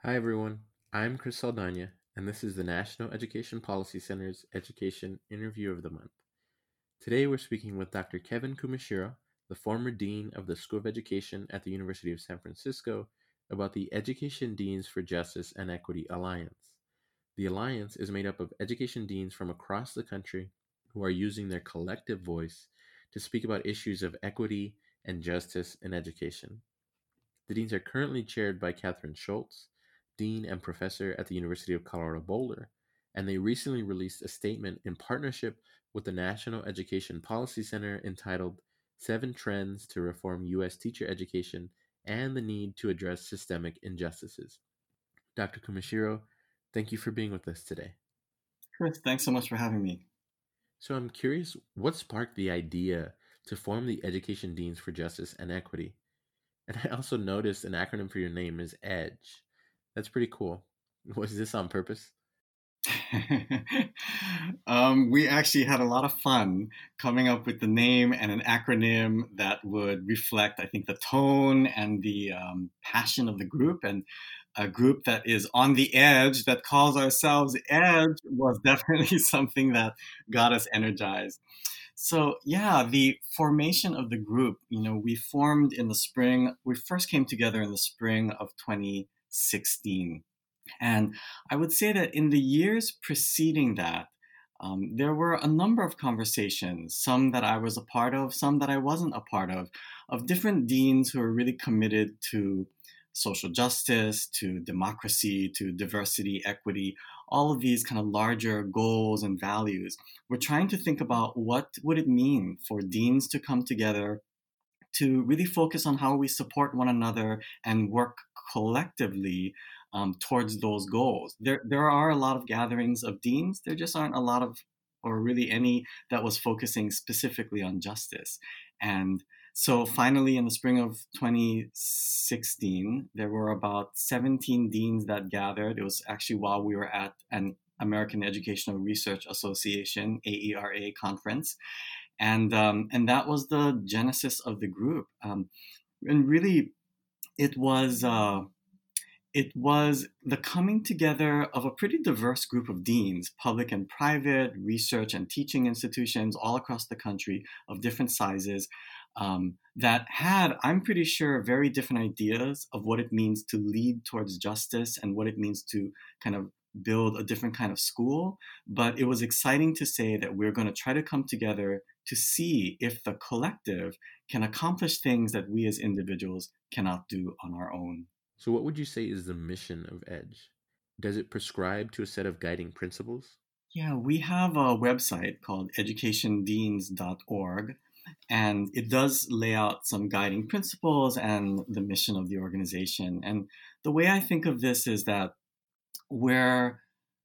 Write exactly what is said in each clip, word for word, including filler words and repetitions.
Hi everyone, I'm Chris Saldana, and this is the National Education Policy Center's Education Interview of the Month. Today we're speaking with Doctor Kevin Kumashiro, the former Dean of the School of Education at the University of San Francisco, about the Education Deans for Justice and Equity Alliance. The Alliance is made up of education deans from across the country who are using their collective voice to speak about issues of equity and justice in education. The deans are currently chaired by Catherine Schultz, Dean and Professor at the University of Colorado Boulder, and they recently released a statement in partnership with the National Education Policy Center entitled Seven Trends to Reform U S Teacher Education and the Need to Address Systemic Injustices. Doctor Kumashiro, thank you for being with us today. Chris, thanks so much for having me. So I'm curious, what sparked the idea to form the Education Deans for Justice and Equity? And I also noticed an acronym for your name is EDGE. That's pretty cool. Was this on purpose? um, we actually had a lot of fun coming up with the name and an acronym that would reflect, I think, the tone and the um, passion of the group. And a group that is on the edge, that calls ourselves Edge, was definitely something that got us energized. So yeah, the formation of the group, you know, we formed in the spring, we first came together in the spring of twenty sixteen. And I would say that in the years preceding that, um, there were a number of conversations, some that I was a part of, some that I wasn't a part of, of different deans who are really committed to social justice, to democracy, to diversity, equity, all of these kind of larger goals and values. We're trying to think about what would it mean for deans to come together to really focus on how we support one another and work collectively um, towards those goals. There, there are a lot of gatherings of deans. There just aren't a lot of, or really any, that was focusing specifically on justice. And so finally, in the spring of twenty sixteen, there were about seventeen deans that gathered. It was actually while we were at an American Educational Research Association, A E R A conference, and um, and that was the genesis of the group. Um, and really, it was uh, it was the coming together of a pretty diverse group of deans, public and private, research and teaching institutions all across the country of different sizes. Um, that had, I'm pretty sure, very different ideas of what it means to lead towards justice and what it means to kind of build a different kind of school. But it was exciting to say that we're going to try to come together to see if the collective can accomplish things that we as individuals cannot do on our own. So, what would you say is the mission of EDGE? Does it prescribe to a set of guiding principles? Yeah, we have a website called education deans dot org, and it does lay out some guiding principles and the mission of the organization. And the way I think of this is that we're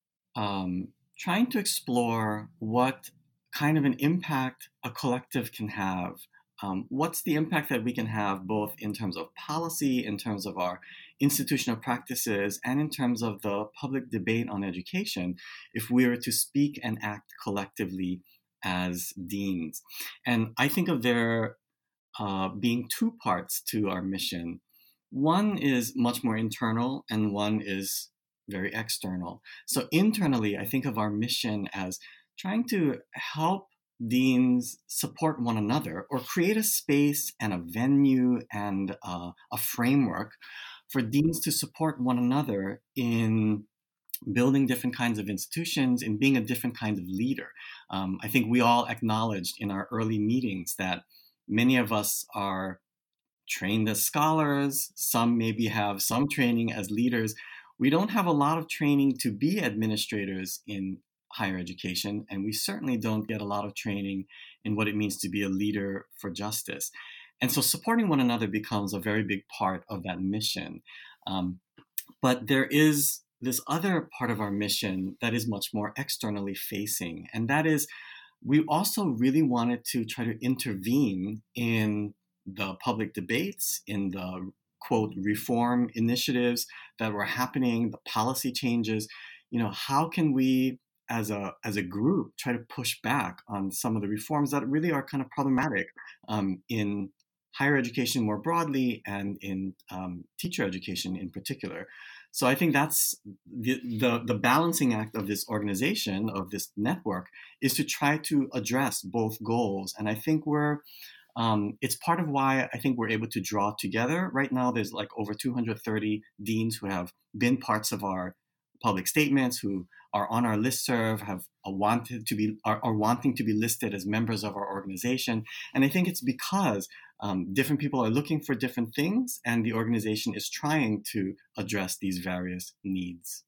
um, trying to explore what kind of an impact a collective can have. Um, what's the impact that we can have both in terms of policy, in terms of our institutional practices, and in terms of the public debate on education if we were to speak and act collectively as deans? And I think of there uh, being two parts to our mission. One is much more internal, and one is very external. So, internally, I think of our mission as trying to help deans support one another or create a space and a venue and uh, a framework for deans to support one another in building different kinds of institutions and being a different kind of leader. Um, I think we all acknowledged in our early meetings that many of us are trained as scholars, some maybe have some training as leaders. We don't have a lot of training to be administrators in higher education, and we certainly don't get a lot of training in what it means to be a leader for justice. And so supporting one another becomes a very big part of that mission. Um, but there is this other part of our mission that is much more externally facing, and that is we also really wanted to try to intervene in the public debates, in the quote reform initiatives that were happening, the policy changes. You know, how can we as a as a group try to push back on some of the reforms that really are kind of problematic um, in higher education more broadly and in um, teacher education in particular? so I think that's the, the the balancing act of this organization, of this network, is to try to address both goals. And I think we're um, it's part of why I think we're able to draw together. Right now, there's like over two hundred thirty deans who have been parts of our public statements, who are on our listserv, have uh, wanted to be are, are wanting to be listed as members of our organization. And I think it's because um, different people are looking for different things, and the organization is trying to address these various needs.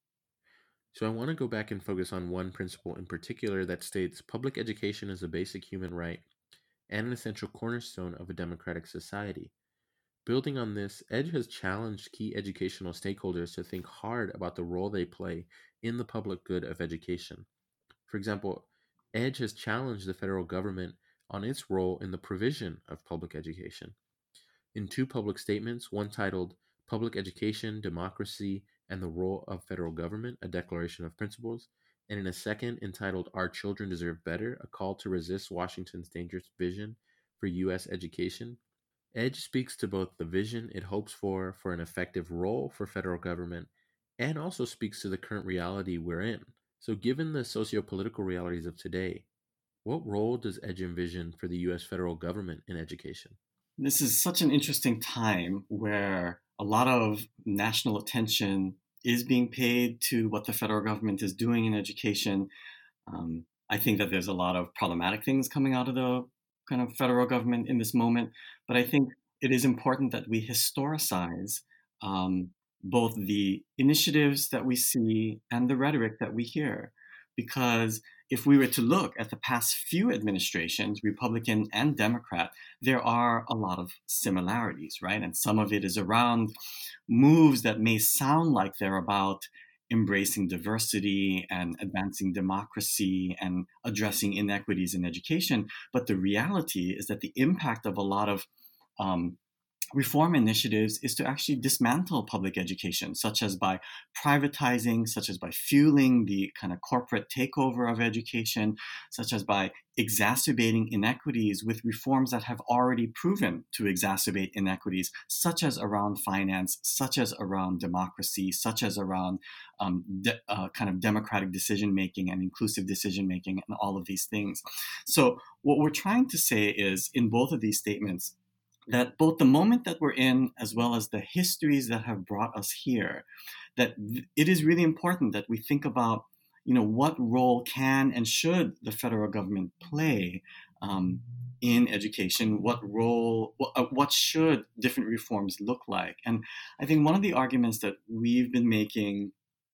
So I want to go back and focus on one principle in particular that states public education is a basic human right and an essential cornerstone of a democratic society. Building on this, EDGE has challenged key educational stakeholders to think hard about the role they play in the public good of education. For example, EDGE has challenged the federal government on its role in the provision of public education. In two public statements, one titled Public Education, Democracy, and the Role of Federal Government, a Declaration of Principles, and in a second entitled Our Children Deserve Better, a Call to Resist Washington's Dangerous Vision for U S Education, EDGE speaks to both the vision it hopes for for an effective role for federal government and also speaks to the current reality we're in. So, given the socio-political realities of today, what role does EDGE envision for the U S federal government in education? This is such an interesting time where a lot of national attention is being paid to what the federal government is doing in education. Um, I think that there's a lot of problematic things coming out of the kind of federal government in this moment, but I think it is important that we historicize um, both the initiatives that we see and the rhetoric that we hear. Because if we were to look at the past few administrations, Republican and Democrat, there are a lot of similarities, right? And some of it is around moves that may sound like they're about embracing diversity and advancing democracy and addressing inequities in education. But the reality is that the impact of a lot of um, reform initiatives is to actually dismantle public education, such as by privatizing, such as by fueling the kind of corporate takeover of education, such as by exacerbating inequities with reforms that have already proven to exacerbate inequities, such as around finance, such as around democracy, such as around um, de- uh, kind of democratic decision making and inclusive decision making, and all of these things. So what we're trying to say is, in both of these statements, that both the moment that we're in, as well as the histories that have brought us here, that it is really important that we think about, you know, what role can and should the federal government play um, in education? What role, what, what should different reforms look like? And I think one of the arguments that we've been making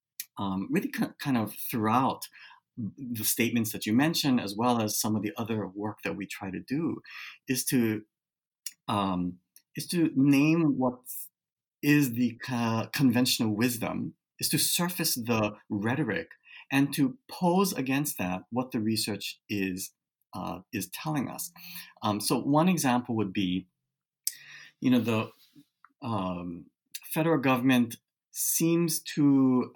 um, really kind of throughout the statements that you mentioned, as well as some of the other work that we try to do, is to Um, is to name what is the uh, conventional wisdom, is to surface the rhetoric, and to pose against that what the research is uh, is telling us. Um, so one example would be, you know, the um, federal government seems to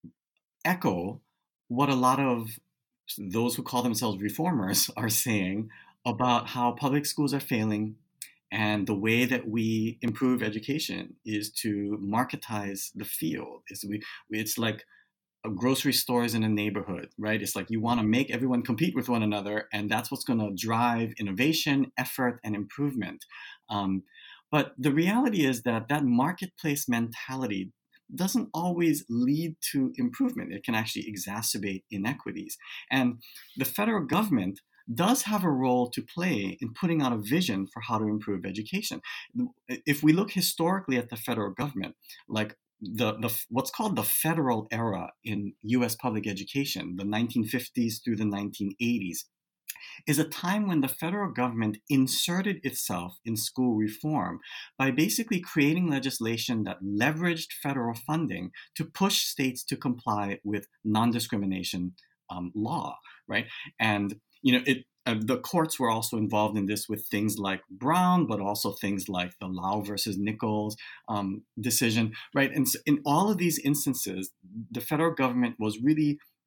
echo what a lot of those who call themselves reformers are saying about how public schools are failing. And the way that we improve education is to marketize the field. It's, we, it's like a grocery stores in a neighborhood, right? It's like you want to make everyone compete with one another, and that's what's going to drive innovation, effort, and improvement. Um, but the reality is that that marketplace mentality doesn't always lead to improvement. It can actually exacerbate inequities. And the federal government does have a role to play in putting out a vision for how to improve education. If we look historically at the federal government, like the, the what's called the federal era in U S public education, the nineteen fifties through the nineteen eighties, is a time when the federal government inserted itself in school reform by basically creating legislation that leveraged federal funding to push states to comply with non-discrimination um, law, right? And you know, it, uh, the courts were also involved in this with things like Brown, but also things like the Lau versus Nichols um, decision, right? And so in all of these instances, the federal government was really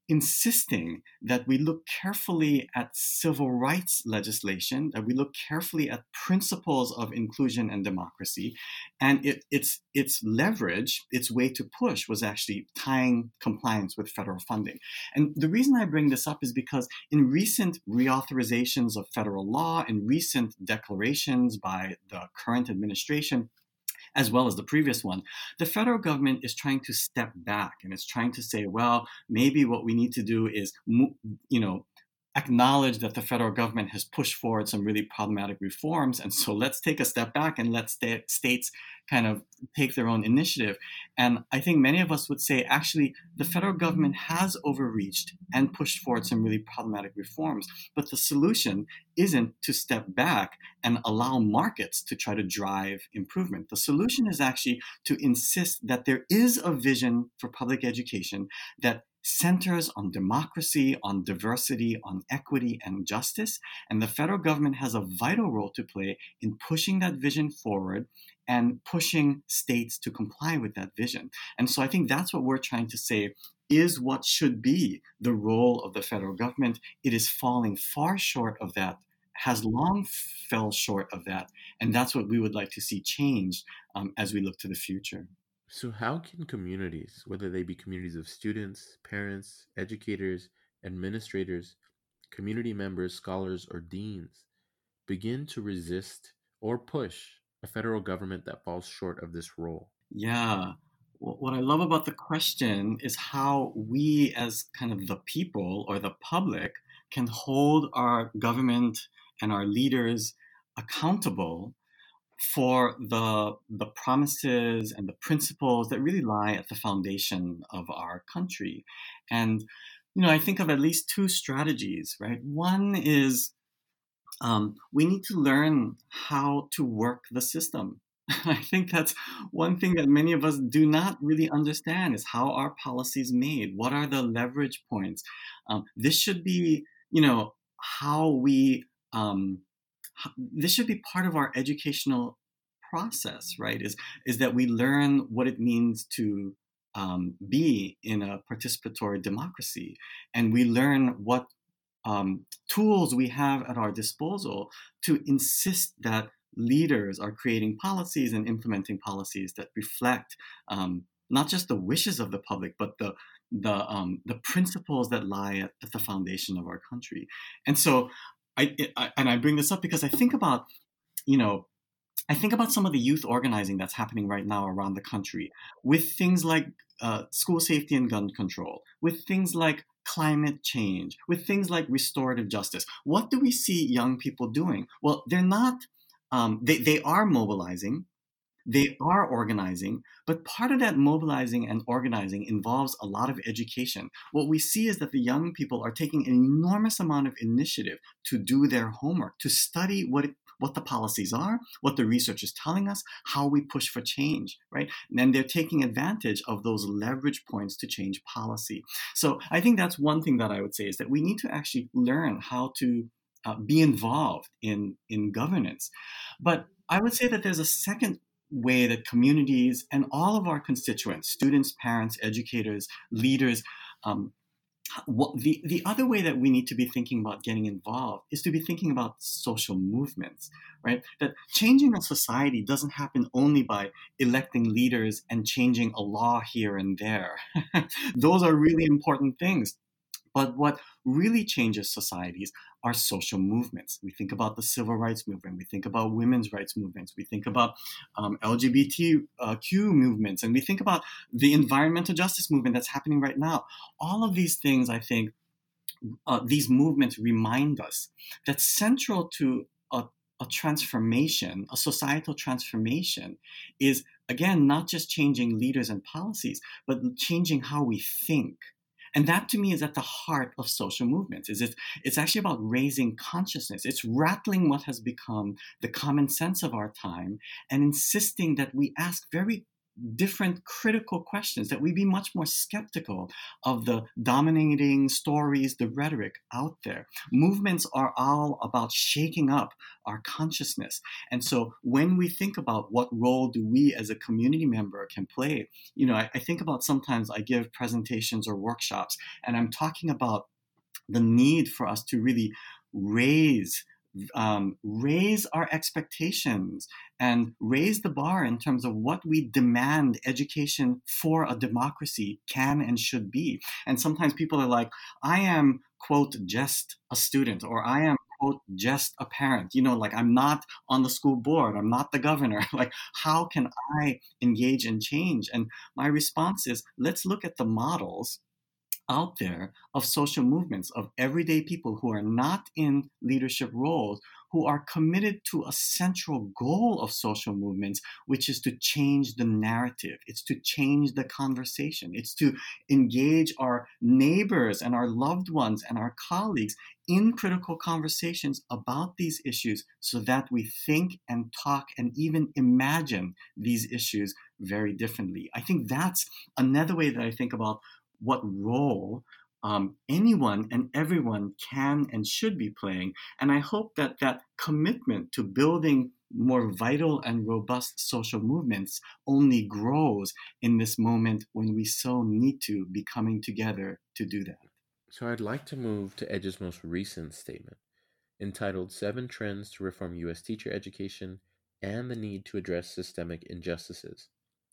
insisting that we look carefully at civil rights legislation, that we look carefully at principles of inclusion and democracy. And it, its, its leverage, its way to push was actually tying compliance with federal funding. And the reason I bring this up is because in recent reauthorizations of federal law, in recent declarations by the current administration, as well as the previous one, the federal government is trying to step back and it's trying to say, well, maybe what we need to do is, you know, acknowledge that the federal government has pushed forward some really problematic reforms. And so let's take a step back and let sta- states kind of take their own initiative. And I think many of us would say, actually, the federal government has overreached and pushed forward some really problematic reforms. But the solution isn't to step back and allow markets to try to drive improvement. The solution is actually to insist that there is a vision for public education that centers on democracy, on diversity, on equity and justice. And the federal government has a vital role to play in pushing that vision forward and pushing states to comply with that vision. And so I think that's what we're trying to say is what should be the role of the federal government. It is falling far short of that, has long fell short of that. And that's what we would like to see changed um, as we look to the future. So, how can communities, whether they be communities of students, parents, educators, administrators, community members, scholars, or deans, begin to resist or push a federal government that falls short of this role? Yeah. What I love about the question is how we, as kind of the people or the public, can hold our government and our leaders accountable for the, the promises and the principles that really lie at the foundation of our country. And, you know, I think of at least two strategies, right? One is um, we need to learn how to work the system. I think that's one thing that many of us do not really understand is how are policies made? What are the leverage points? Um, this should be, you know, how we, um, this should be part of our educational process, right? Is, is that we learn what it means to um, be in a participatory democracy. And we learn what um, tools we have at our disposal to insist that leaders are creating policies and implementing policies that reflect um, not just the wishes of the public, but the the um, the principles that lie at, at the foundation of our country. And so, I, I and I bring this up because I think about, you know, I think about some of the youth organizing that's happening right now around the country with things like uh, school safety and gun control, with things like climate change, with things like restorative justice. What do we see young people doing? Well, they're not. Um, they, they are mobilizing, they are organizing, but part of that mobilizing and organizing involves a lot of education. What we see is that the young people are taking an enormous amount of initiative to do their homework, to study what it, what the policies are, what the research is telling us, how we push for change, right? And then they're taking advantage of those leverage points to change policy. So I think that's one thing that I would say is that we need to actually learn how to Uh, be involved in, in governance. But I would say that there's a second way that communities and all of our constituents, students, parents, educators, leaders, um, what, the, the other way that we need to be thinking about getting involved is to be thinking about social movements, right? That changing a society doesn't happen only by electing leaders and changing a law here and there. Those are really important things. But what really changes societies are social movements. We think about the civil rights movement. We think about women's rights movements. We think about um, L G B T Q movements. And we think about the environmental justice movement that's happening right now. All of these things, I think, uh, these movements remind us that central to a, a transformation, a societal transformation, is, again, not just changing leaders and policies, but changing how we think. And that, to me, is at the heart of social movements. Is it, it's actually about raising consciousness. It's rattling what has become the common sense of our time and insisting that we ask very different critical questions, that we be much more skeptical of the dominating stories, the rhetoric out there. Movements are all about shaking up our consciousness. And so when we think about what role do we as a community member can play, you know, I, I think about sometimes I give presentations or workshops, and I'm talking about the need for us to really raise um, raise our expectations and raise the bar in terms of what we demand education for a democracy can and should be. And sometimes people are like, I am, quote, just a student, or I am, quote, just a parent. You know, like, I'm not on the school board, I'm not the governor. Like, how can I engage in change? And my response is, let's look at the models out there of social movements, of everyday people who are not in leadership roles, who are committed to a central goal of social movements, which is to change the narrative. It's to change the conversation. It's to engage our neighbors and our loved ones and our colleagues in critical conversations about these issues, so that we think and talk and even imagine these issues very differently. I think that's another way that I think about what role um, anyone and everyone can and should be playing. And I hope that that commitment to building more vital and robust social movements only grows in this moment when we so need to be coming together to do that. So I'd like to move to EDGE's most recent statement, entitled Seven Trends to Reform U S Teacher Education and the Need to Address Systemic Injustices.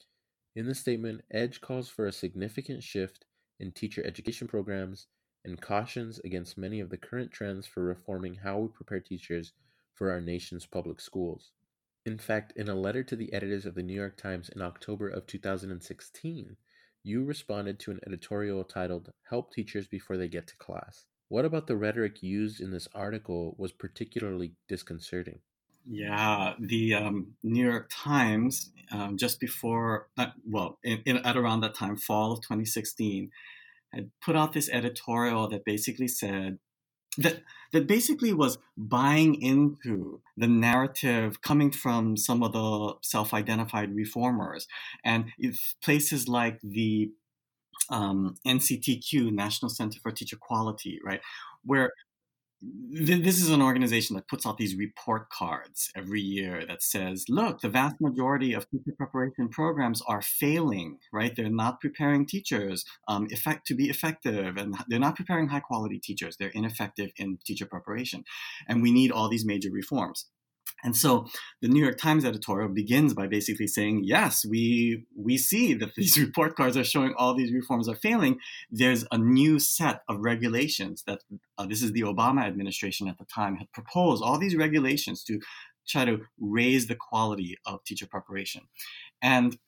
In the statement, EDGE calls for a significant shift in teacher education programs and cautions against many of the current trends for reforming how we prepare teachers for our nation's public schools. In fact, in a letter to the editors of the New York Times in October of two thousand sixteen, you responded to an editorial titled Help Teachers Before They Get to Class. What about the rhetoric used in this article was particularly disconcerting? Yeah, the um, New York Times, um, just before, uh, well, in, in, at around that time, fall of twenty sixteen, had put out this editorial that basically said, that that basically was buying into the narrative coming from some of the self-identified reformers, and places like the um, N C T Q, National Center for Teacher Quality, right, where this is an organization that puts out these report cards every year that says, look, the vast majority of teacher preparation programs are failing, right? They're not preparing teachers um, effect, to be effective, and they're not preparing high quality teachers. They're ineffective in teacher preparation. And we need all these major reforms. And so the New York Times editorial begins by basically saying, yes, we we see that these report cards are showing all these reforms are failing. There's a new set of regulations that, uh, this is the Obama administration at the time, had proposed all these regulations to try to raise the quality of teacher preparation. And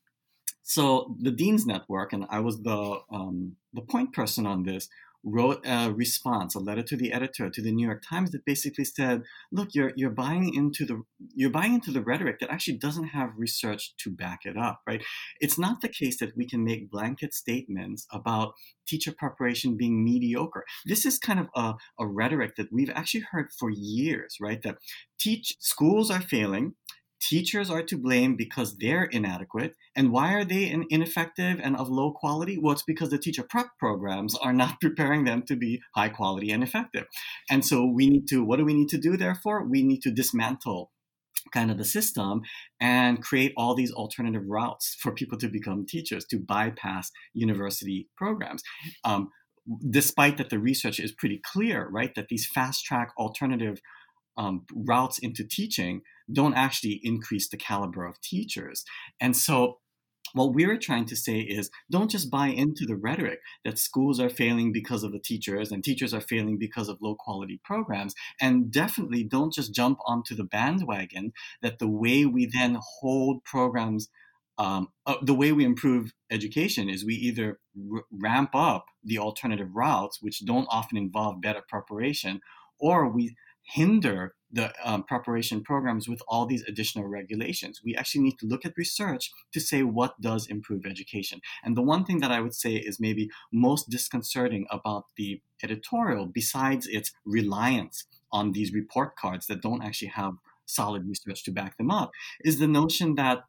so the Dean's Network, and I was the um, the point person on this, wrote a response, a letter to the editor, to the New York Times, that basically said, look, you're you're buying into the you're buying into the rhetoric that actually doesn't have research to back it up, right? It's not the case that we can make blanket statements about teacher preparation being mediocre. This is kind of a, a rhetoric that we've actually heard for years, right? That teach schools are failing, teachers are to blame because they're inadequate. And why are they in, ineffective and of low quality? Well, it's because the teacher prep programs are not preparing them to be high quality and effective. And so we need to, what do we need to do therefore? We need to dismantle kind of the system and create all these alternative routes for people to become teachers, to bypass university programs. Um, despite that the research is pretty clear, right, that these fast track alternative Um, routes into teaching don't actually increase the caliber of teachers. And so what we're trying to say is, don't just buy into the rhetoric that schools are failing because of the teachers and teachers are failing because of low quality programs. And definitely don't just jump onto the bandwagon that the way we then hold programs, um, uh, the way we improve education is we either r- ramp up the alternative routes, which don't often involve better preparation, or we hinder the um, preparation programs with all these additional regulations. We actually need to look at research to say what does improve education. And the one thing that I would say is maybe most disconcerting about the editorial, besides its reliance on these report cards that don't actually have solid research to back them up, is the notion that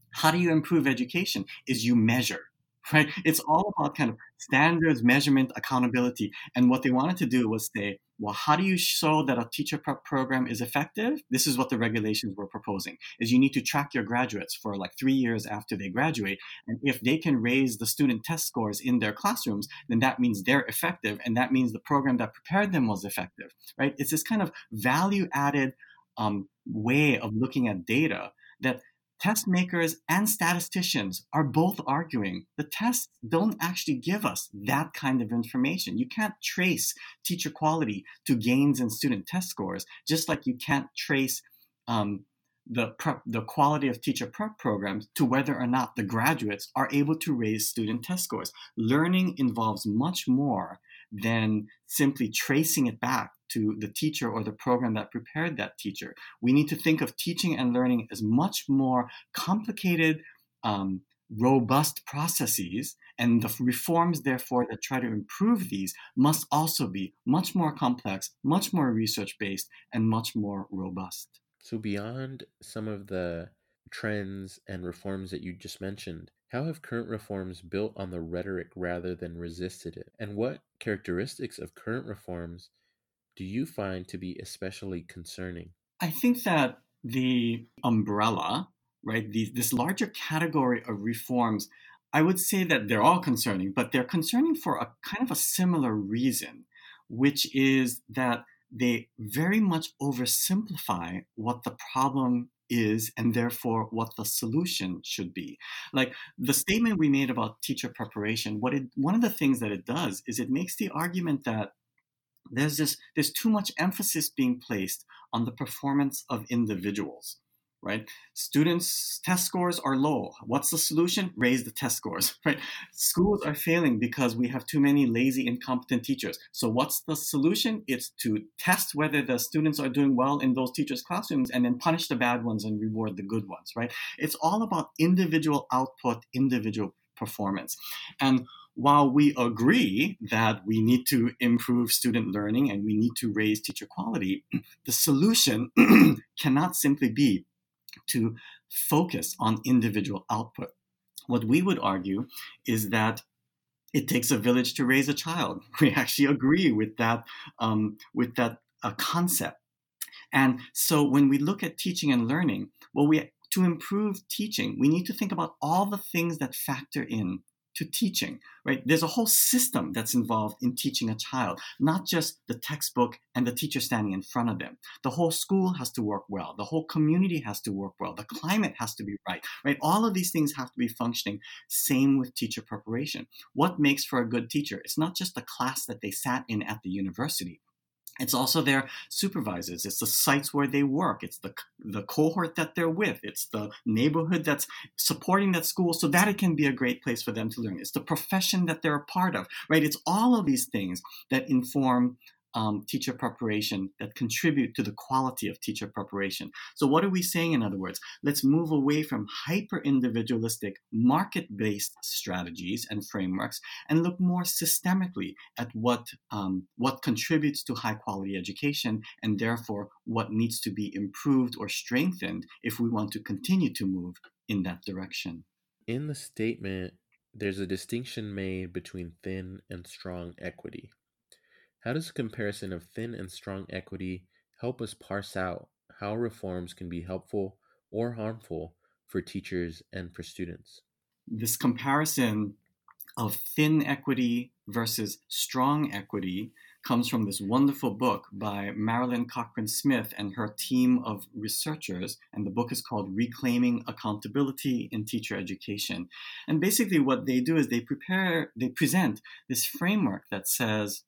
How do you improve education? Is you measure, right? It's all about kind of standards, measurement, accountability. And what they wanted to do was say, well, how do you show that a teacher prep program is effective? This is what the regulations were proposing, is you need to track your graduates for like three years after they graduate. And if they can raise the student test scores in their classrooms, then that means they're effective. And that means the program that prepared them was effective, right? It's this kind of value added um, way of looking at data that test makers and statisticians are both arguing the tests don't actually give us that kind of information. You can't trace teacher quality to gains in student test scores, just like you can't trace um, the prep, the quality of teacher prep programs to whether or not the graduates are able to raise student test scores. Learning involves much more than simply tracing it back to the teacher or the program that prepared that teacher. We need to think of teaching and learning as much more complicated, um, robust processes, and the reforms, therefore, that try to improve these must also be much more complex, much more research-based, and much more robust. So, beyond some of the trends and reforms that you just mentioned, how have current reforms built on the rhetoric rather than resisted it? And what characteristics of current reforms do you find to be especially concerning? I think that the umbrella, right, the, this larger category of reforms, I would say that they're all concerning, but they're concerning for a kind of a similar reason, which is that they very much oversimplify what the problem is and therefore what the solution should be. Like the statement we made about teacher preparation, what it, one of the things that it does is it makes the argument that there's this there's too much emphasis being placed on the performance of individuals, right? Students' test scores are low. What's the solution? Raise the test scores, right? Schools are failing because we have too many lazy, incompetent teachers. So what's the solution? It's to test whether the students are doing well in those teachers' classrooms and then punish the bad ones and reward the good ones, right? It's all about individual output, individual performance. And while we agree that we need to improve student learning and we need to raise teacher quality, the solution cannot simply be to focus on individual output. What we would argue is that it takes a village to raise a child. We actually agree with that, um, with that uh, concept. And so when we look at teaching and learning, well, we to improve teaching, we need to think about all the things that factor in to teaching, right? There's a whole system that's involved in teaching a child, not just the textbook and the teacher standing in front of them. The whole school has to work well. The whole community has to work well. The climate has to be right, right? All of these things have to be functioning. Same with teacher preparation. What makes for a good teacher? It's not just the class that they sat in at the university. It's also their supervisors. It's the sites where they work. It's the, the cohort that they're with. It's the neighborhood that's supporting that school so that it can be a great place for them to learn. It's the profession that they're a part of, right? It's all of these things that inform um, teacher preparation, that contribute to the quality of teacher preparation. So what are we saying, in other words? Let's move away from hyper-individualistic, market-based strategies and frameworks and look more systemically at what, um, what contributes to high-quality education and therefore what needs to be improved or strengthened if we want to continue to move in that direction. In the statement, there's a distinction made between thin and strong equity. How does a comparison of thin and strong equity help us parse out how reforms can be helpful or harmful for teachers and for students? This comparison of thin equity versus strong equity comes from this wonderful book by Marilyn Cochran Smith and her team of researchers. And the book is called Reclaiming Accountability in Teacher Education. And basically what they do is they prepare, they present this framework that says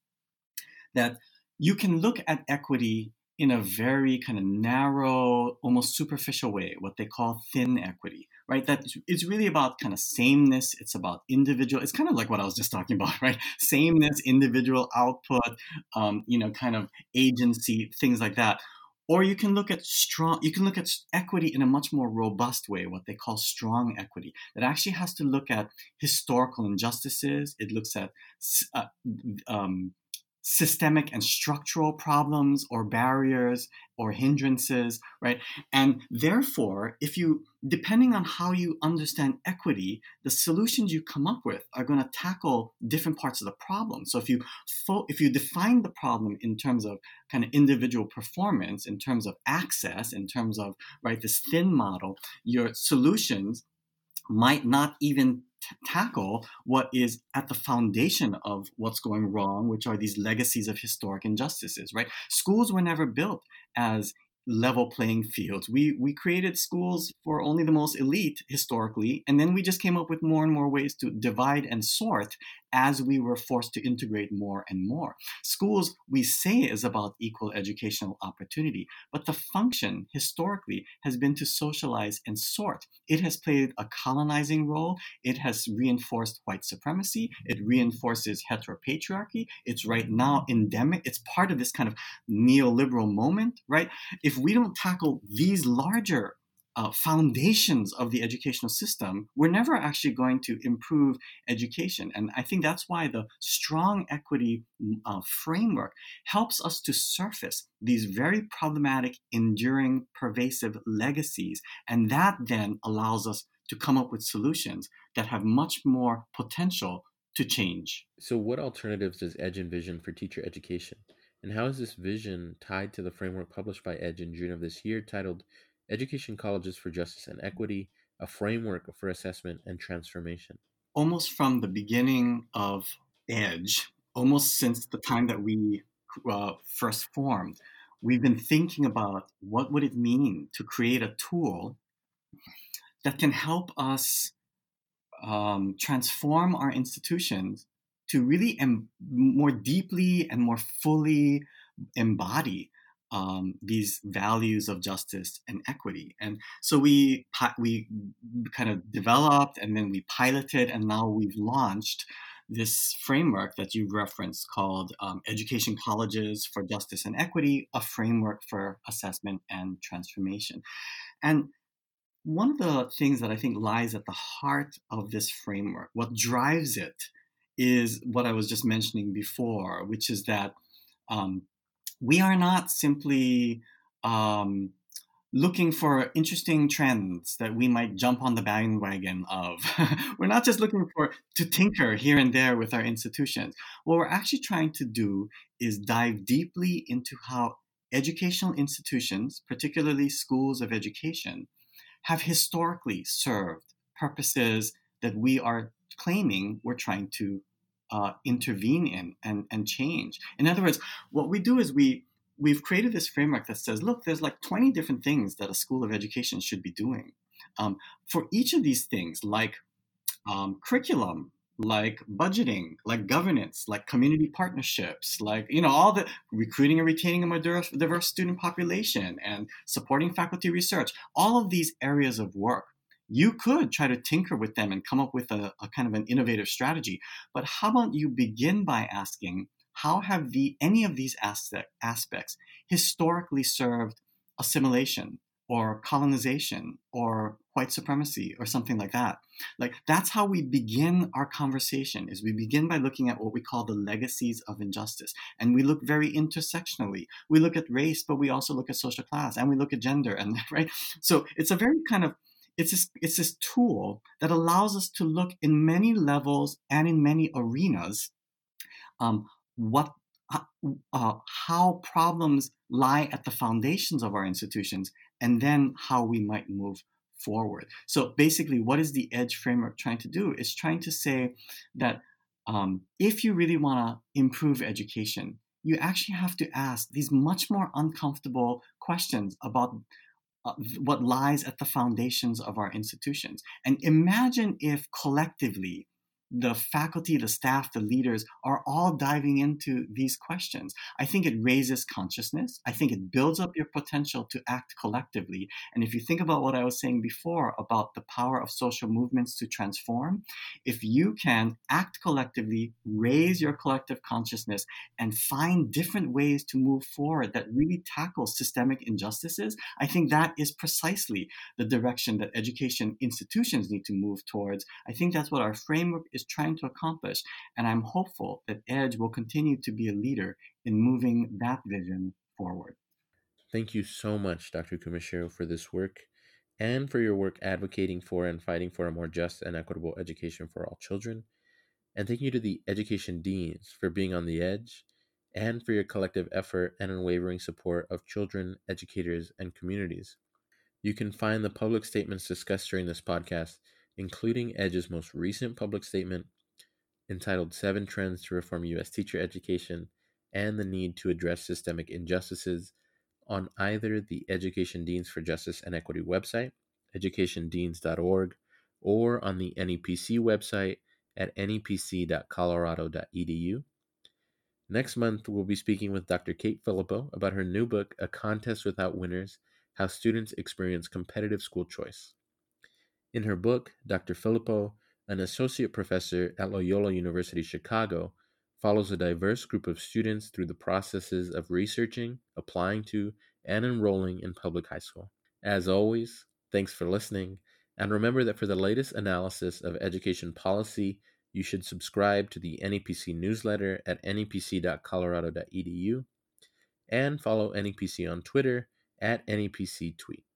that you can look at equity in a very kind of narrow, almost superficial way, what they call thin equity, right? That it's really about kind of sameness. It's about individual. It's kind of like what I was just talking about, right? Sameness, individual output, um, you know, kind of agency, things like that. Or you can look at strong, you can look at equity in a much more robust way, what they call strong equity, that actually has to look at historical injustices. It looks at uh, um, systemic and structural problems or barriers or hindrances, right? And therefore, if you, depending on how you understand equity, the solutions you come up with are going to tackle different parts of the problem. So if you fo- if you define the problem in terms of kind of individual performance, in terms of access, in terms of, right, this thin model, your solutions might not even t- tackle what is at the foundation of what's going wrong, which are these legacies of historic injustices, right? Schools were never built as level playing fields. We we created schools for only the most elite historically, and then we just came up with more and more ways to divide and sort as we were forced to integrate more and more. Schools, we say, is about equal educational opportunity, but the function historically has been to socialize and sort. It has played a colonizing role. It has reinforced white supremacy. It reinforces heteropatriarchy. It's right now endemic. It's part of this kind of neoliberal moment, right? If we don't tackle these larger uh, foundations of the educational system, we're never actually going to improve education. And I think that's why the strong equity uh, framework helps us to surface these very problematic, enduring, pervasive legacies. And that then allows us to come up with solutions that have much more potential to change. So, what alternatives does EDGE envision for teacher education? And how is this vision tied to the framework published by EDGE in June of this year titled Education Colleges for Justice and Equity, a Framework for Assessment and Transformation? Almost from the beginning of EDGE, almost since the time that we uh, first formed, we've been thinking about what would it mean to create a tool that can help us um, transform our institutions to really em- more deeply and more fully embody um, these values of justice and equity. And so we we kind of developed, and then we piloted, and now we've launched this framework that you referenced called um, Education Colleges for Justice and Equity, a framework for assessment and transformation. And one of the things that I think lies at the heart of this framework, what drives it, is what I was just mentioning before, which is that um, we are not simply um, looking for interesting trends that we might jump on the bandwagon of. We're not just looking for to tinker here and there with our institutions. What we're actually trying to do is dive deeply into how educational institutions, particularly schools of education, have historically served purposes that we are claiming we're trying to uh, intervene in and, and change. In other words, what we do is we we've created this framework that says, look, there's like twenty different things that a school of education should be doing. Um, for each of these things, like um, curriculum, like budgeting, like governance, like community partnerships, like, you know, all the recruiting and retaining a more diverse student population and supporting faculty research, all of these areas of work, you could try to tinker with them and come up with a, a kind of an innovative strategy. But how about you begin by asking, how have the any of these aspect, aspects historically served assimilation or colonization or white supremacy or something like that? Like, that's how we begin our conversation, is we begin by looking at what we call the legacies of injustice. And we look very intersectionally. We look at race, but we also look at social class, and we look at gender, and right? So it's a very kind of it's this, it's this tool that allows us to look in many levels and in many arenas um, what uh, how problems lie at the foundations of our institutions, and then how we might move forward. So basically, what is the EDGE framework trying to do? It's trying to say that um, if you really want to improve education, you actually have to ask these much more uncomfortable questions about uh, what lies at the foundations of our institutions. And imagine if collectively the faculty, the staff, the leaders are all diving into these questions. I think it raises consciousness. I think it builds up your potential to act collectively. And if you think about what I was saying before about the power of social movements to transform, if you can act collectively, raise your collective consciousness, and find different ways to move forward that really tackle systemic injustices, I think that is precisely the direction that education institutions need to move towards. I think that's what our framework is is trying to accomplish. And I'm hopeful that EDGE will continue to be a leader in moving that vision forward. Thank you so much, Doctor Kumashiro, for this work and for your work advocating for and fighting for a more just and equitable education for all children. And thank you to the education deans for being on the edge and for your collective effort and unwavering support of children, educators, and communities. You can find the public statements discussed during this podcast, including EDGE's most recent public statement entitled Seven Trends to Reform U S Teacher Education and the Need to Address Systemic Injustices, on either the Education Deans for Justice and Equity website, education deans dot org, or on the N E P C website at N E P C dot colorado dot E D U. Next month, we'll be speaking with Doctor Kate Filippo about her new book, A Contest Without Winners: How Students Experience Competitive School Choice. In her book, Doctor Filippo, an associate professor at Loyola University Chicago, follows a diverse group of students through the processes of researching, applying to, and enrolling in public high school. As always, thanks for listening, and remember that for the latest analysis of education policy, you should subscribe to the N E P C newsletter at N E P C dot colorado dot E D U and follow N E P C on Twitter at N E P C Tweet.